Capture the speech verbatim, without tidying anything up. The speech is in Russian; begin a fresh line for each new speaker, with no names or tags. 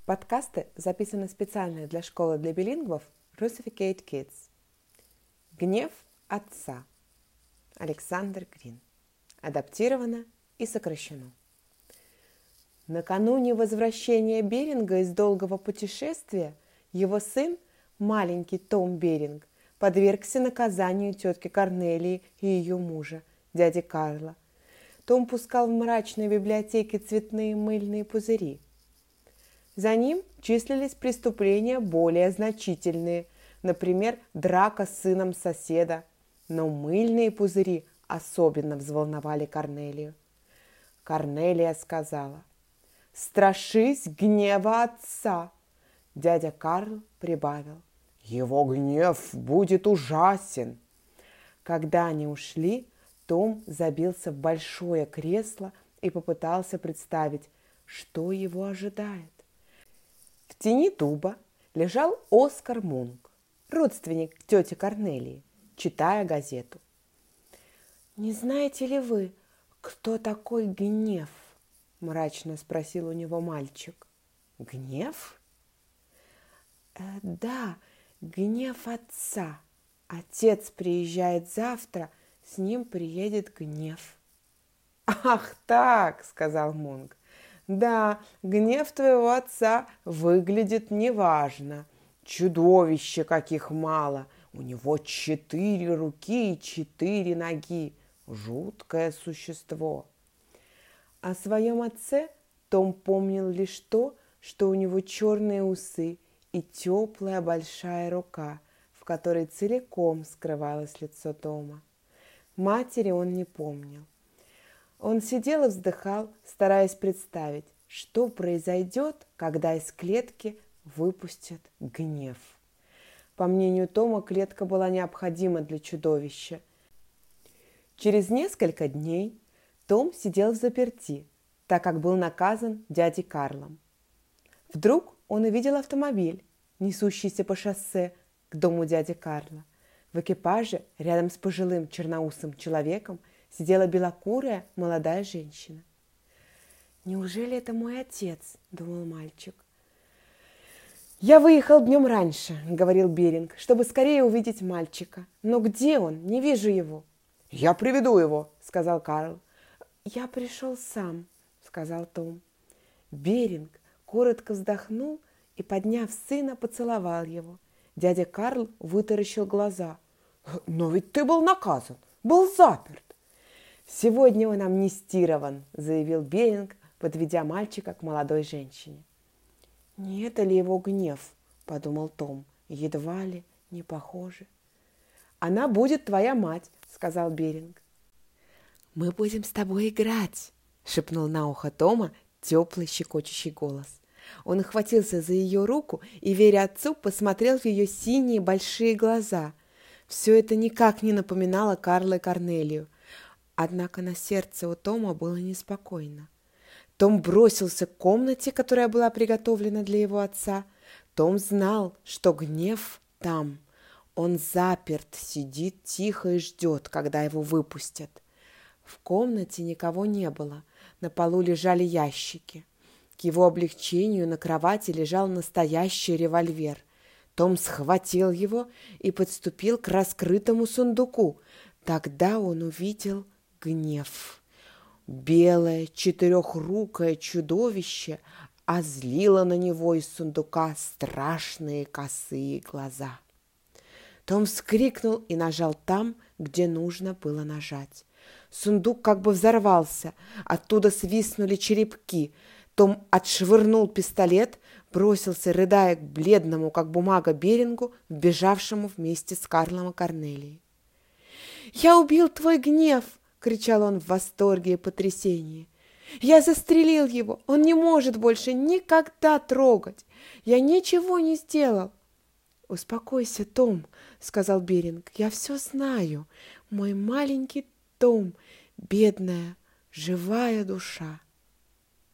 Подкасты записаны специально для школы для билингвов Russificate Kids. Гнев отца. Александр Грин. Адаптировано и сокращено. Накануне возвращения Беринга из долгого путешествия его сын, маленький Том Беринг, подвергся наказанию тетки Корнелии и ее мужа, дяди Карла. Том пускал в мрачной библиотеке цветные мыльные пузыри. За ним числились преступления более значительные, например, драка с сыном соседа, но мыльные пузыри особенно взволновали Корнелию. Корнелия сказала: «Страшись гнева отца!» Дядя Карл прибавил: «Его гнев будет ужасен!» Когда они ушли, Том забился в большое кресло и попытался представить, что его ожидает. В тени дуба лежал Оскар Мунк, родственник тети Корнелии, читая газету. «Не знаете ли вы, кто такой гнев?» – мрачно спросил у него мальчик. «Гнев?» э, «Да, гнев отца. Отец приезжает завтра, с ним приедет гнев». «Ах так!» – сказал Мунк. «Да, гнев твоего отца выглядит неважно. Чудовище каких мало! У него четыре руки и четыре ноги. Жуткое существо». О своем отце Том помнил лишь то, что у него черные усы и теплая большая рука, в которой целиком скрывалось лицо Тома. Матери он не помнил. Он сидел и вздыхал, стараясь представить, что произойдет, когда из клетки выпустят гнев. По мнению Тома, клетка была необходима для чудовища. Через несколько дней Том сидел взаперти, так как был наказан дядей Карлом. Вдруг он увидел автомобиль, несущийся по шоссе к дому дяди Карла. В экипаже рядом с пожилым черноусым человеком сидела белокурая молодая женщина. «Неужели это мой отец?» – думал мальчик. «Я выехал днем раньше», – говорил Беринг, – «чтобы скорее увидеть мальчика. Но где он? Не вижу его». «Я приведу его», – сказал Карл. «Я пришел сам», – сказал Том. Беринг коротко вздохнул и, подняв сына, поцеловал его. Дядя Карл вытаращил глаза. «Но ведь ты был наказан, был заперт». «Сегодня он амнистирован», – заявил Беринг, подведя мальчика к молодой женщине. «Не это ли его гнев?» – подумал Том. «Едва ли не похоже». «Она будет твоя мать», – сказал Беринг. «Мы будем с тобой играть», – шепнул на ухо Тома теплый щекочущий голос. Он охватился за ее руку и, веря отцу, посмотрел в ее синие большие глаза. Все это никак не напоминало Карла и Корнелию. Однако на сердце у Тома было неспокойно. Том бросился к комнате, которая была приготовлена для его отца. Том знал, что гнев там. Он заперт, сидит тихо и ждет, когда его выпустят. В комнате никого не было. На полу лежали ящики. К его облегчению на кровати лежал настоящий револьвер. Том схватил его и подступил к раскрытому сундуку. Тогда он увидел гнев. Белое четырехрукое чудовище озлило на него из сундука страшные косые глаза. Том вскрикнул и нажал там, где нужно было нажать. Сундук как бы взорвался, оттуда свистнули черепки. Том отшвырнул пистолет, бросился, рыдая, к бледному, как бумага, Берингу, вбежавшему вместе с Карлом и Корнелией. «Я убил твой гнев!» – кричал он в восторге и потрясении. «Я застрелил его! Он не может больше никогда трогать! Я ничего не сделал!» «Успокойся, Том!» – сказал Беринг. «Я все знаю! Мой маленький Том, бедная, живая душа!»